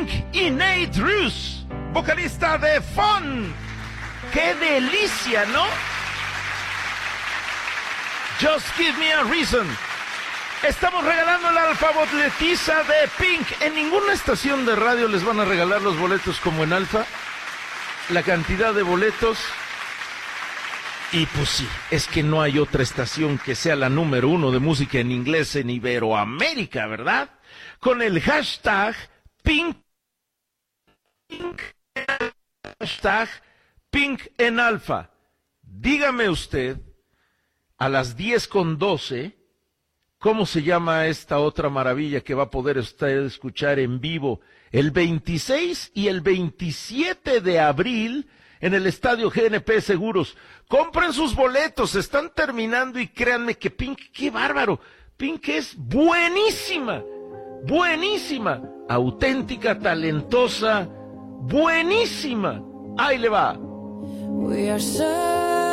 Pink y Nate Ruess, vocalista de Fun. ¡Qué delicia!, ¿no? Just Give Me a Reason. Estamos regalando la alfaboletiza de Pink. En ninguna estación de radio les van a regalar los boletos como en Alfa. La cantidad de boletos. Y pues sí, es que no hay otra estación que sea la número 1 de música en inglés en Iberoamérica, ¿verdad? Con el hashtag Pink. Hashtag Pink en Alfa. Dígame usted, a las 10:12, ¿cómo se llama esta otra maravilla que va a poder usted escuchar en vivo el 26 y el 27 de abril en el Estadio GNP Seguros? Compren sus boletos, se están terminando y créanme que Pink, qué bárbaro, Pink es buenísima, buenísima, auténtica, talentosa, buenísima. Ahí le va. We are